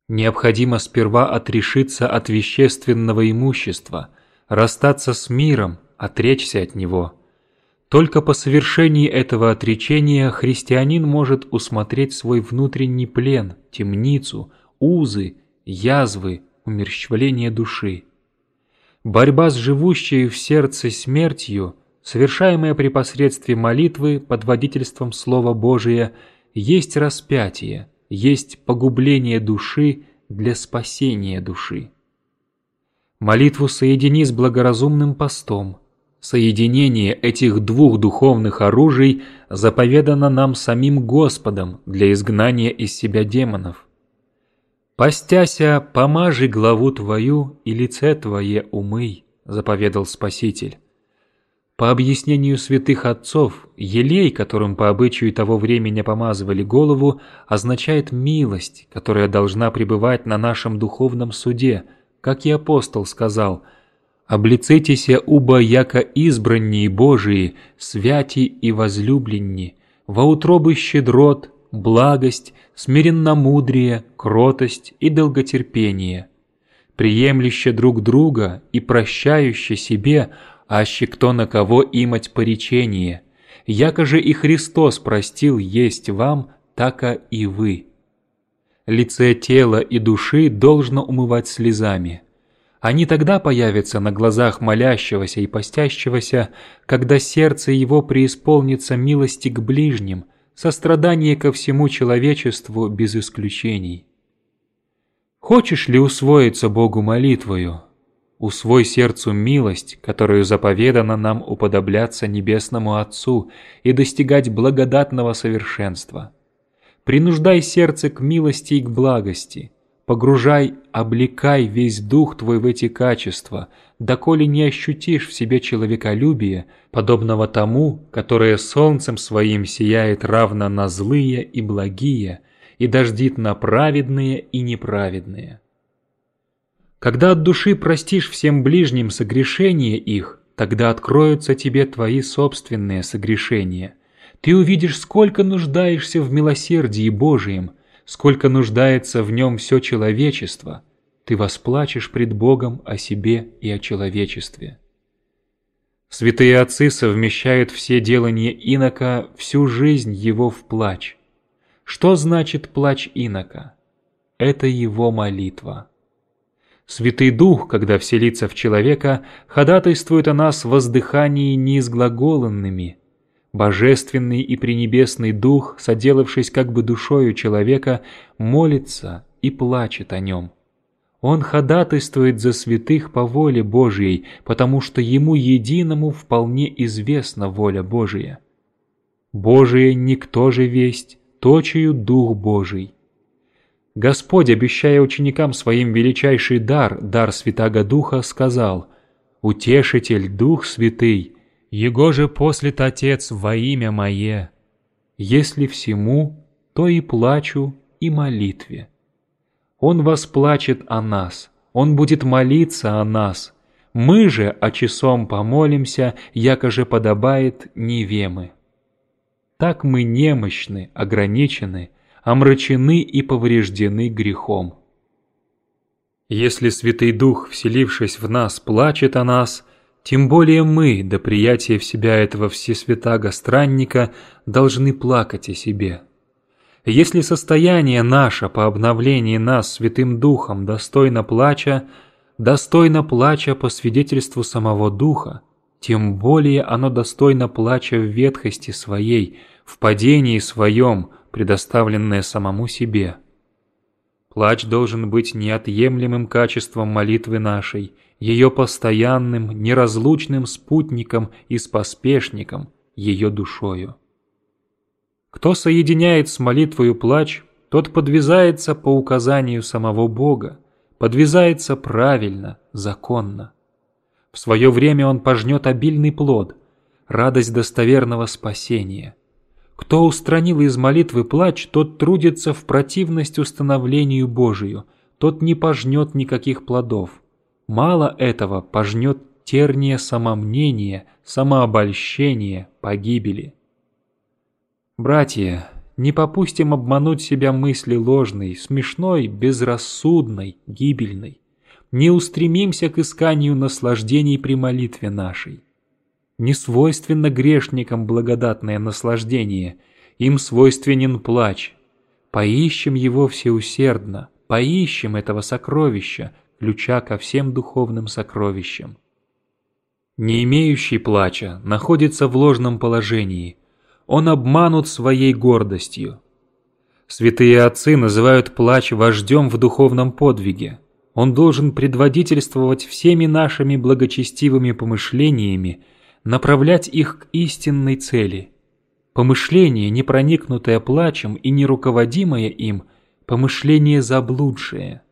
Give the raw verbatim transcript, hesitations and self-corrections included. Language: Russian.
Необходимо сперва отрешиться от вещественного имущества, расстаться с миром, отречься от него. Только по совершении этого отречения христианин может усмотреть свой внутренний плен, темницу, узы, язвы, умерщвление души. Борьба с живущей в сердце смертью, совершаемая при посредстве молитвы под водительством Слова Божия, есть распятие, есть погубление души для спасения души. Молитву соедини с благоразумным постом. Соединение этих двух духовных оружий заповедано нам самим Господом для изгнания из себя демонов. «Постяся, помажи главу твою, и лице твое умый», — заповедал Спаситель. По объяснению святых отцов, елей, которым по обычаю того времени помазывали голову, означает милость, которая должна пребывать на нашем духовном суде, как и апостол сказал: «Облицитеся, уба яко избранние Божии, святи и возлюбленни, во утробы щедрот, благость, смиренномудрие, кротость и долготерпение, приемлюще друг друга и прощающие себе, аще кто на кого имать поречение, яко же и Христос простил есть вам, така и вы». Лице тела и души должно умывать слезами. Они тогда появятся на глазах молящегося и постящегося, когда сердце его преисполнится милости к ближним, сострадание ко всему человечеству без исключений. Хочешь ли усвоиться Богу молитвою? Усвой сердцу милость, которую заповедано нам уподобляться Небесному Отцу и достигать благодатного совершенства. Принуждай сердце к милости и к благости, погружай, облекай весь дух твой в эти качества, доколе не ощутишь в себе человеколюбие, подобного тому, которое солнцем своим сияет равно на злые и благие, и дождит на праведные и неправедные. Когда от души простишь всем ближним согрешения их, тогда откроются тебе твои собственные согрешения. Ты увидишь, сколько нуждаешься в милосердии Божием, сколько нуждается в нем все человечество. Ты восплачешь пред Богом о себе и о человечестве. Святые отцы совмещают все делания инока, всю жизнь его в плач. Что значит плач инока? Это его молитва. Святый Дух, когда вселится в человека, ходатайствует о нас в воздыхании неизглаголанными. Божественный и пренебесный Дух, соделавшись как бы душою человека, молится и плачет о нем. Он ходатайствует за святых по воле Божией, потому что ему единому вполне известна воля Божия. Божие никто же весть, точию Дух Божий. Господь, обещая ученикам своим величайший дар, дар Святаго Духа, сказал: «Утешитель, Дух Святый, Его же послет Отец во имя Мое. Если всему, то и плачу, и молитве». Он восплачет о нас, Он будет молиться о нас. Мы же о часом помолимся, яко же подобает невемы. Так мы немощны, ограничены, омрачены и повреждены грехом. Если Святый Дух, вселившись в нас, плачет о нас, тем более мы, до приятия в себя этого всесвятаго странника, должны плакать о себе. Если состояние наше по обновлении нас Святым Духом достойно плача, достойно плача по свидетельству самого Духа, тем более оно достойно плача в ветхости своей, в падении своем, предоставленное самому себе. Плач должен быть неотъемлемым качеством молитвы нашей, ее постоянным, неразлучным спутником и споспешником, ее душою. Кто соединяет с молитвою плач, тот подвязается по указанию самого Бога, подвязается правильно, законно. В свое время он пожнет обильный плод, радость достоверного спасения. Кто устранил из молитвы плач, тот трудится в противность установлению Божию, тот не пожнет никаких плодов. Мало этого, пожнет терния самомнения, самообольщения, погибели. Братья, не попустим обмануть себя мысли ложной, смешной, безрассудной, гибельной. Не устремимся к исканию наслаждений при молитве нашей. Не свойственно грешникам благодатное наслаждение, им свойственен плач. Поищем его всеусердно, поищем этого сокровища, ключа ко всем духовным сокровищам. Не имеющий плача находится в ложном положении, он обманут своей гордостью. Святые отцы называют плач вождем в духовном подвиге. Он должен предводительствовать всеми нашими благочестивыми помышлениями, направлять их к истинной цели. Помышление, не проникнутое плачем и не руководимое им, помышление заблудшее.